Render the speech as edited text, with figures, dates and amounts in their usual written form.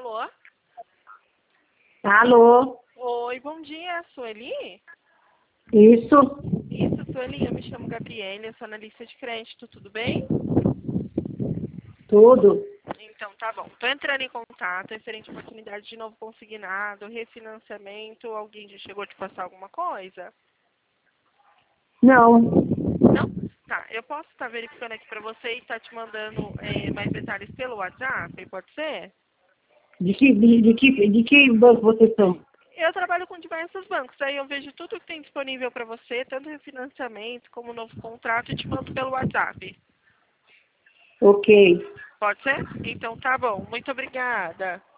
Alô? Alô? Oi, bom dia, Sueli? Isso? Isso, Sueli, eu me chamo Gabriele, eu sou analista de crédito, tudo bem? Tudo? Então, tá bom. Tô entrando em contato, referente à oportunidade de novo consignado, refinanciamento, alguém já chegou a te passar alguma coisa? Não. Não? Tá, eu posso estar verificando aqui pra você e estar te mandando mais detalhes pelo WhatsApp, pode ser? De que banco vocês são? Eu trabalho com diversos bancos, aí eu vejo tudo que tem disponível para você, tanto refinanciamento como novo contrato, e te mando pelo WhatsApp. Ok. Pode ser? Então tá bom. Muito obrigada.